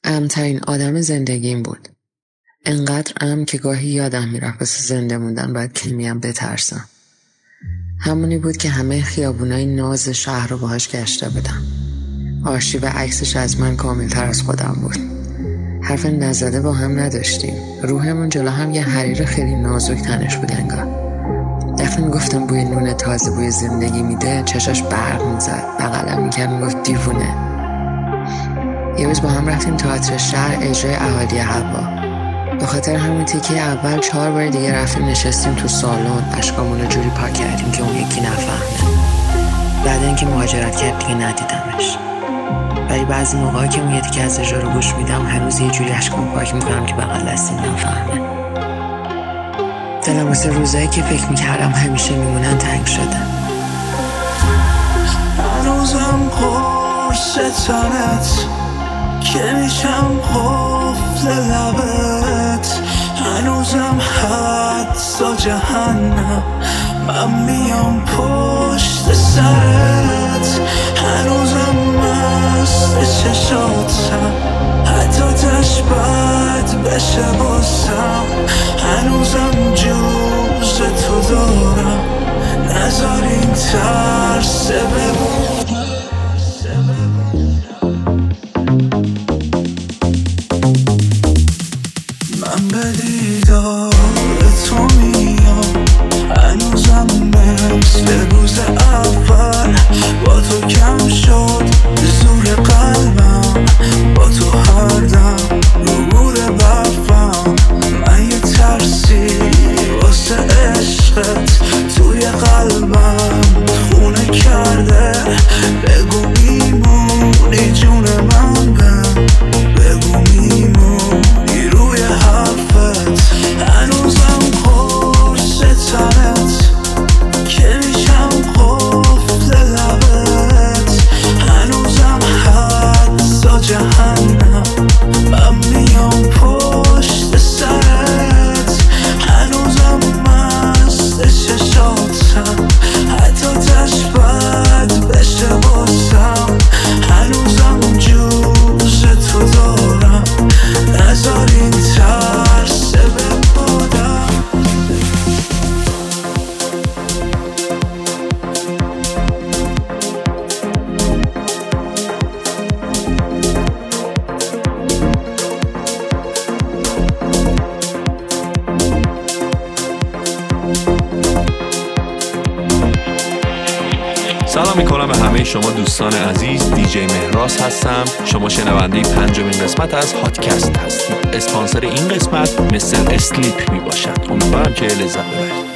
امن‌ترین آدم زندگیم بود. انقدر امن که گاهی یادم میرفت واسه زنده موندن باید کمیم بترسم. همونی بود که همه خیابونای ناز شهر رو باهاش گشته بودم. آرشیو عکسش از من کاملتر از خودم بود. حرف نزده با هم نداشتیم. روحمون جلو هم یه حریر خیلی نازک تنش بود انگار. وقتی میگفتم بوی نون تازه بوی زندگی میده، چشاش برق میزد، بغلم میکرد، میگفت دیوونه. یه روز با هم رفتیم تئاتر شهر اجرای اهالی هوا. به خاطر همون تیکه اول 4 بار دیگه رفتیم نشستیم تو سالن، اشکامون رو جوری پاک کردیم که اون یکی نفهمه. بعد اینکه مهاجرت کرد دیگه ندیدمش. ولی بعضی موقعا که اون یه تیکه از اجرا رو گوش میدم هنوز یه جوری اشکام پاک میکنم که بغل دستیم نفهمه. دلم واسه روزایی که فکر میکردم همیشه میمونن تنگ شده. هنوزم پرستنت که میشم قفل لبت، هنوزم حتی جهنم من میام پشت سرت، هنوزم مست چشاتم حتی تشبت بشه باسم، هنوزم جوز تو دارم نذار این ترس بمونه. من به دیدار تو میام، هنوزم مثل روز اول با تو کم شد زور قلبم، با تو هر دم رو بوده برفم، من یه ترسی واسه عشقت توی قلبم خونه کرده، بگو میمونی جون من بگو میمونی روی حرفت، هنوزم قرص تنت که میشم قفل لبت، هنوزم حتی جهنم من میام پشت سرت، هنوزم مست چشاتم حتی تشبت بشه باسم، هنوزم جوز تو دارم نذار این ترس بمونم. سلام میکنم به همه شما دوستان عزیز. دیجی مهراز هستم. شما شنونده 5مین قسمت از هاتکست هستید. اسپانسر این قسمت مستر اسلیپ می باشد. امیدوارم که لذت ببرید.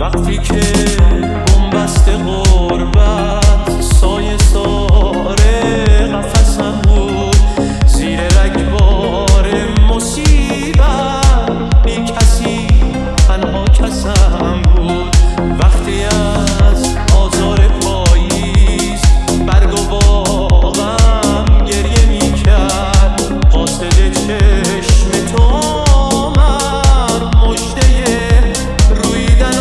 وقتی که بنبست غربت سایه ساره قفصم بود، زیر رگبار مصیبت بی کسی تنها کسم بود. وقتی از آزار پاییز برگ و باغم گریه میکرد، قاصد چشم تو آمد مژده رویدن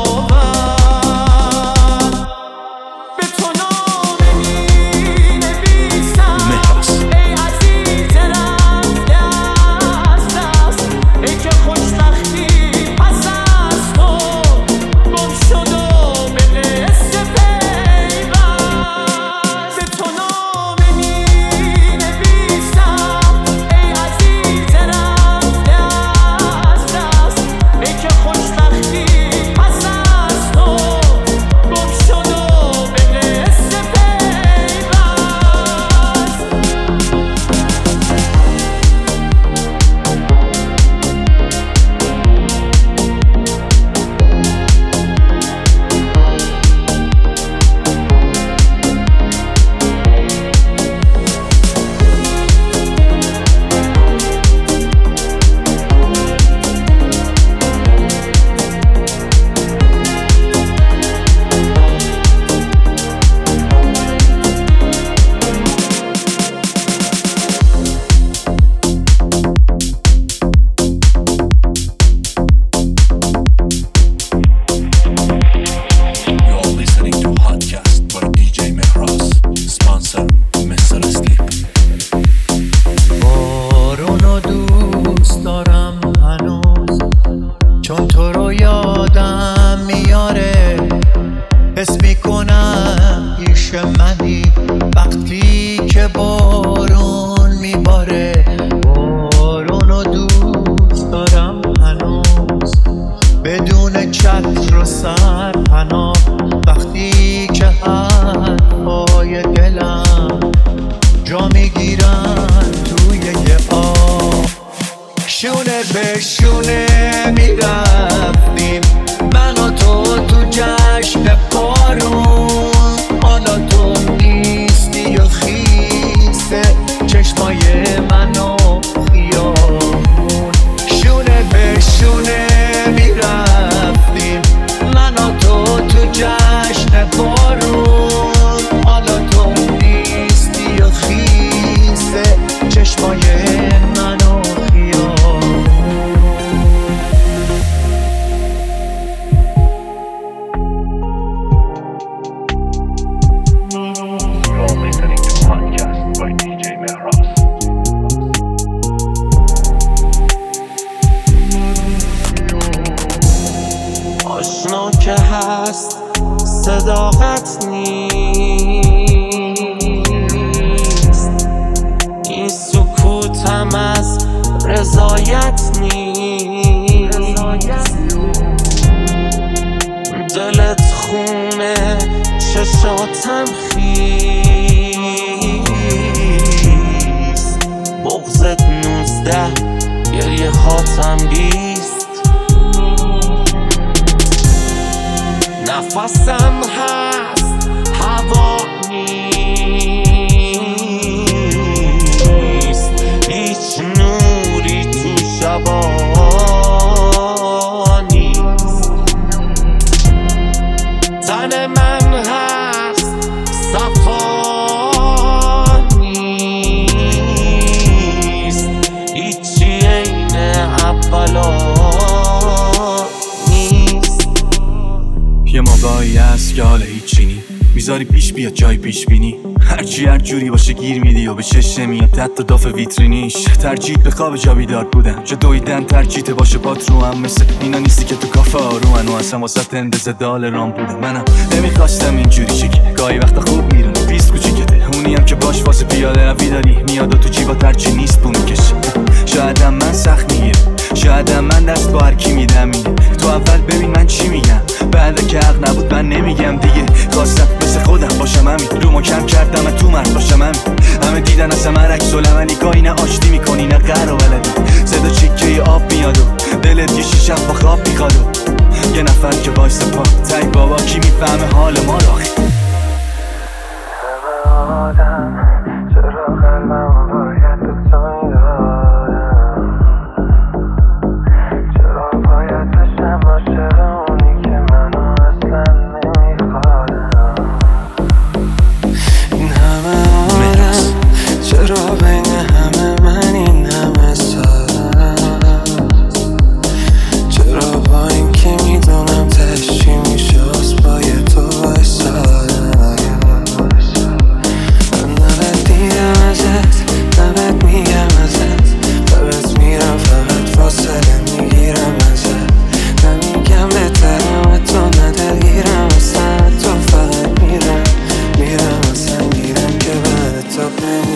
آورد. به تو نامه می‌نویسم ای عزیز رفته از دست، ای که خوشبختی پس از تو گم شد و به قصه پیوست. به تو نامه می‌نویسم ای عزیز رفته از دست، ای که خوشبختی پس از تو گم شد و به قصه پیوست. You're listening to Podcast by DJ Mehras. Sponsor Mr. Sleep. بارونو دوست دارم هنوز، چون تو رو یادم میاره. حس میکنم پیش منی وقتی که بارون میباره. بارونو دوست دارم هنوز، بدون چتر و سرپناه، وقتی که حرفای دلم جا میگیرن توی یه آب. شونه به شونه میرفتیم من و تو جشن بارون، حالا تو نیستی و خیسه چشمای من و خیابون. شونه به شونه میرفتیم من و تو جشن بارون، حالا تو نیستی و خیسه چشمای من و خیابون. You're listening to Podcast by DJ Mehras. آشنا که هست صداقت نیست، این سکوتم از رضایت نیست. دلت خونه چشاتم خیست، بغضت 19 گریه هاتم 20. نفسم هست هوا نیست، هیچ نوری تو شبا نیست. تن من هست صفا نیست، هیچی عین اولا نیست. یه موقعی هست که حالا هیچی نی، میذاری پیش بیاد جای پیش بینی، هرچی هر جوری باشه گیر میدی و به چشم میاد حتی داف ویترینیش. ترجیح به خواب جا بیدار بودم، چه دویدن ترجیح باشه پات رو هم، مثل اینا نیستی که تو کافه آرومن و اصلا واسه اندازه دال رام بودم. منم نمیخواستم اینجوری شکی، گاهی وقتا خوب میرونه پیست کوچیکته، اونی هم که باش واسه پیاده روی داری میاد و تو جیبا ترچی نیست بو میکشه. شایدم من سخت میگیرم، شایدم من دست با هر کی میدم میگه تو اول ببین من چی میگم، بعد که حق نبود من نمیگم دیگه. خواستم مثل خودم باشم همین، رو ما کم کردم تو مرد باشم همین. همه دیدن از همه رکس و لمنی، گاهی نه آشتی میکنی نه قهر و ولدی. صدا چیکه آب میاد و دلت یه شیشم با خواب میخواد و یه نفر که وایس پا تای بابا کی میفهمه حال ما رو آخی چرا قلبم باید به تو میدادم چرا باید بشم عاشق اونی که منو اصلا نمیخوادم این همه آدم چرا بین همه من این همه سادم چرا با این که میدونم تشی میشه از پای تو بایستادم من نبد دیدم ازت نبد میگم ازت فقط میرم فقط فاصله میگیرم ازت نمیگم بهترم تو ندلگیرم اصلا تو فقط میرم اصلا گیرم که بعد تو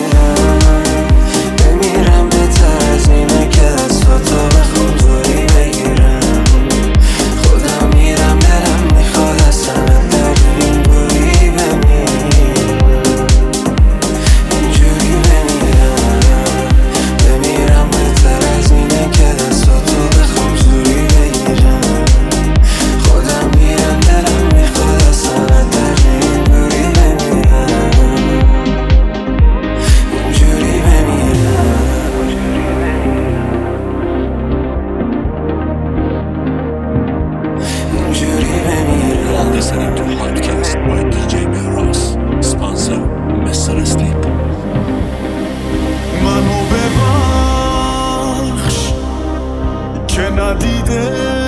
بمیرم بهتر از اینه که دستاتو بخوام زوری بگیرم خودم میرم دلم میخواد اصلا در این گوری اینجوری بمیرم بهتر از اینه که دستاتو بخوام زوری بگیرم خودم میرم دلم میخواد اصلا در این گوری Listening to podcast by DJ Mehras. Sponsor Mr. Sleep. منو ببخش که ندیده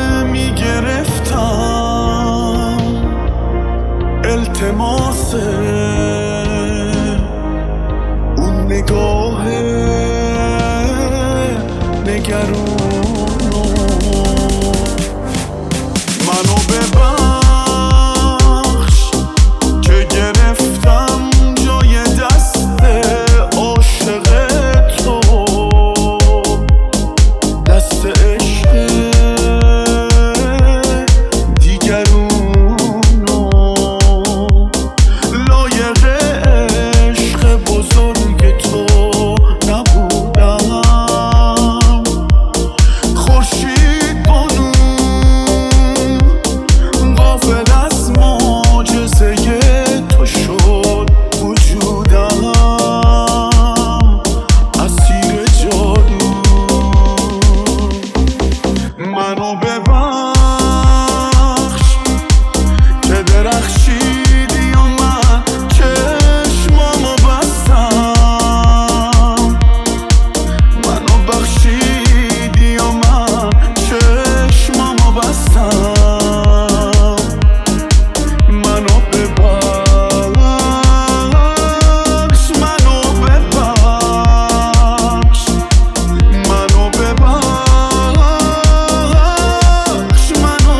میگرفتم التماس اون نگاه نگرونو منو ببخش که گرفتم جای دست عاشق تو دست عشق دیگرونو لایق عشق بزرگ تو نبودم خورشید بانو غافل از معجزه تو شد وجودم اسیر جادو منو ببخش که درخشیدی و من چشمامو بستم منو بخشیدی و من چشمامو بستم منو ببخش منو ببخش منو ببخش منو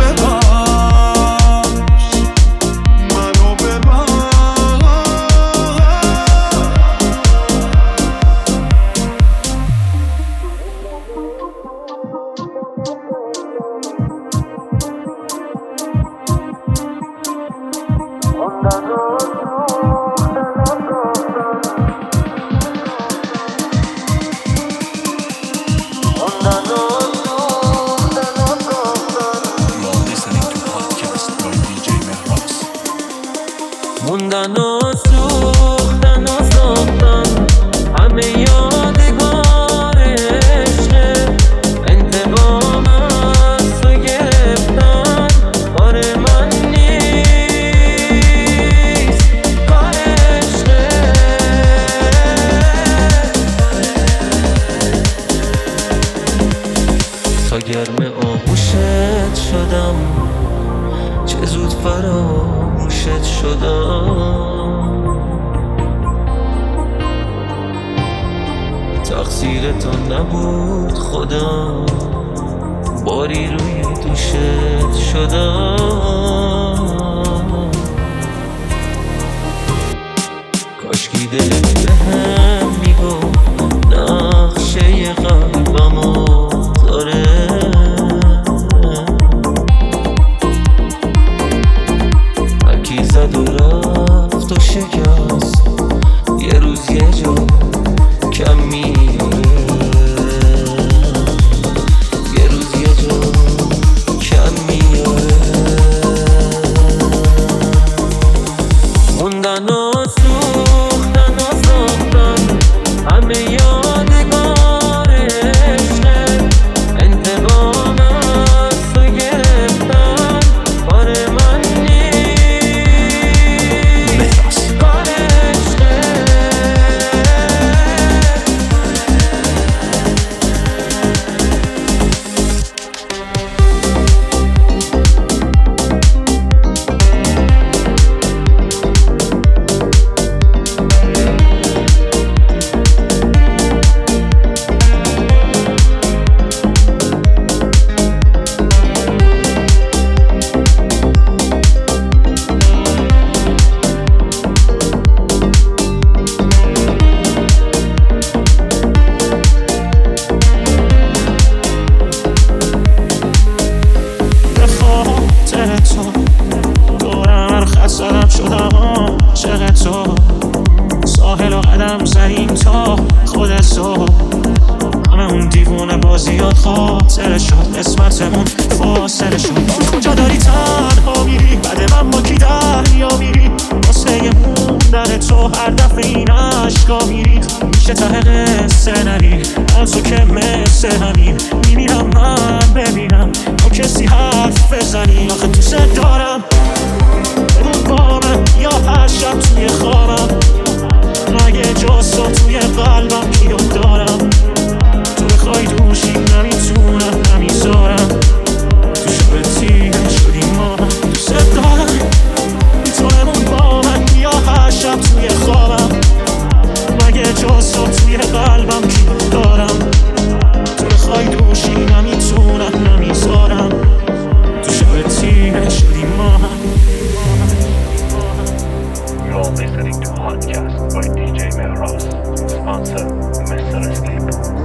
موندن و سوختن همه یادگار عشقه انتقام از تو گرفتن کار من نیست کار عشقه تا گرم آغوشت شدم چه زود فراموشت شدم تقصیر تو نبود خودم باری روی دوشت شدم کاشکی دلت بهم میگفت نقشه قلبمو داره زد و رفت و شکست یه روز یه جا کم میاره یه روز یه جا کم میاره فاصله شد قسمتمون فاصله شد کجا داری تنها میری بعد من با کی دریا میری واسه موندن تو هر دفعه این عشقا میری میشه ته قصه نری از تو که مثل همین میمیرم من ببینم تو کسی حرف بزنی آخه دوست دارم بمون با من یا هر شب توی خوابم مگه جز تو توی قلبم کیو دارم تو بخوای دوشی نمیتونم نمیذارم تو شب تیره شدی ما دوست دارم تو بمون با من یا هر شب توی خوابم مگه جز تو توی قلبم کیو دارم تو بخوای دوشی نمیتونم نمیذارم تو شب تیره شدی ما You're listening to Podcast by DJ Mehras, sponsor Mr. Sleep.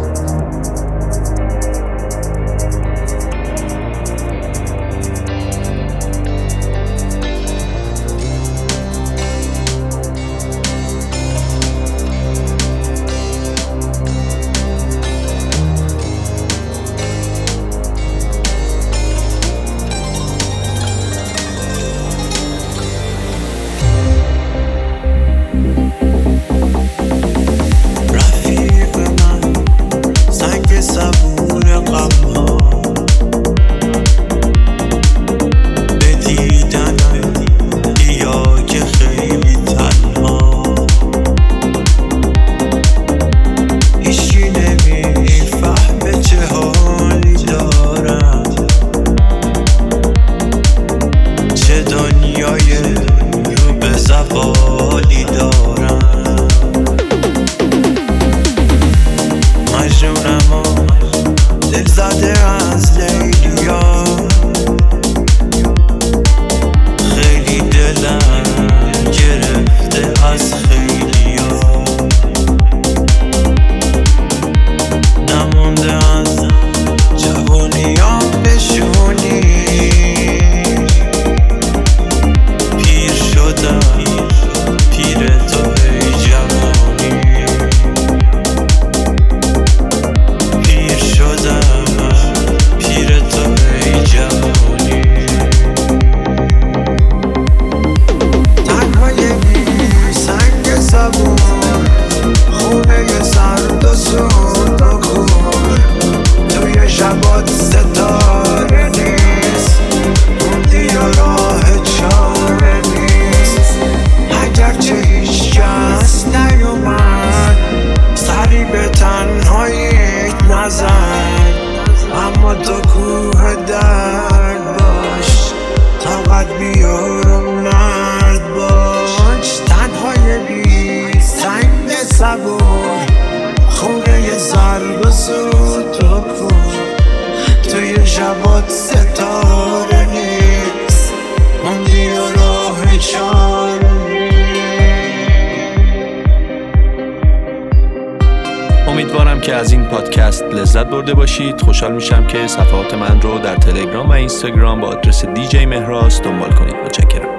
امیدوارم که از این پادکست لذت برده باشید. خوشحال میشم که صفحات من رو در تلگرام و اینستاگرام با آدرس DJ مهراس دنبال کنید. متشکرم.